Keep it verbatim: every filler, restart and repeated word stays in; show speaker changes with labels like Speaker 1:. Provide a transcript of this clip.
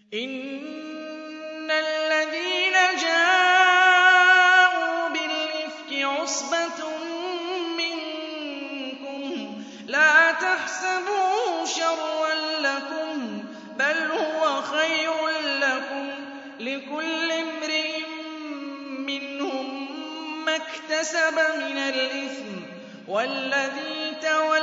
Speaker 1: إِنَّ الَّذِينَ جَاءُوا بِالْإِفْكِ عُصْبَةٌ مِّنكُمْ لَا تَحْسَبُوهُ شَرًّا لَّكُم ۖ بَلْ هُوَ خَيْرٌ لَّكُمْ ۚ لِكُلِّ امْرِئٍ مِّنْهُم مَّا اكْتَسَبَ مِنَ الْإِثْمِ ۚ وَالَّذِي تَوَلَّىٰ